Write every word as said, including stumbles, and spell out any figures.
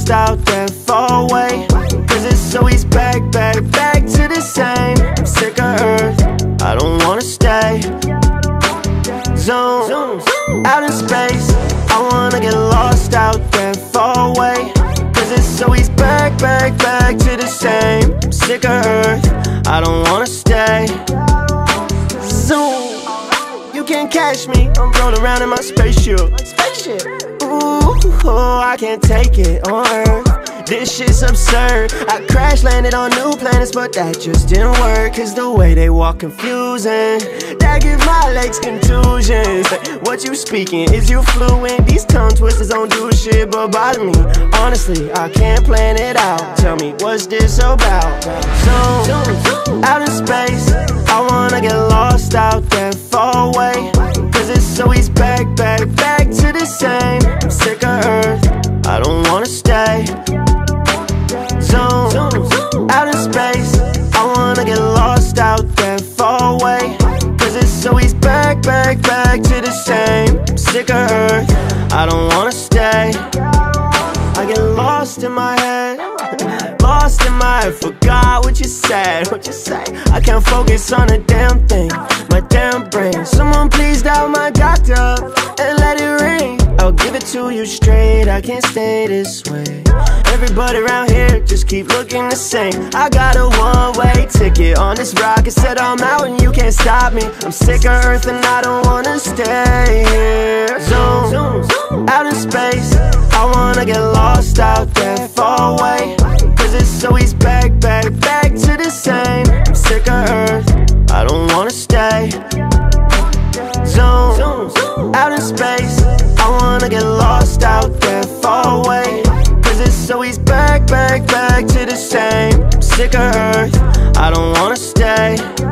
lost out there far away. Cause it's always back, back, back to the same. I'm sick of Earth, I don't wanna stay. Zone, out in space, I wanna get lost out there far away. Cause it's always back, back, back to the same. I'm sick of Earth, I don't wanna stay. Zoom, you can't catch me, I'm rolling around in my spaceship. Ooh, oh, I can't take it on Earth. This shit's absurd. I crash landed on new planets, but that just didn't work. Cause the way they walk confusing, that give my legs contusions. What you speaking, is you fluent? These tongue twisters don't do shit but bother me. Honestly, I can't plan it out. Tell me, what's this about? So, out in space, I wanna get lost out there far away. Cause it's always back, back, back to the same. I'm sick of Earth, I don't wanna stay. Zone, out in space, I wanna get lost out there far away. Cause it's always back, back, back to the same. I'm sick of Earth, I don't wanna stay. I get lost in my head, lost in my head, forgot what you said, what you say. I can't focus on a damn thing, my damn brain. Someone please dial my doctor and let it ring. I'll give it to you straight, I can't stay this way. Everybody around here just keep looking the same. I got a one-way ticket on this rocket, said I'm out and you can't stop me. I'm sick of Earth and I don't wanna stay here. Zone, out in space, I wanna get lost out there far away. Cause it's always back, back, back to the same. I'm sick of Earth, I don't wanna stay. Zone, out in space, I wanna get lost out there far away. Cause it's always back, back, back to the same. I'm sick of Earth, I don't wanna stay.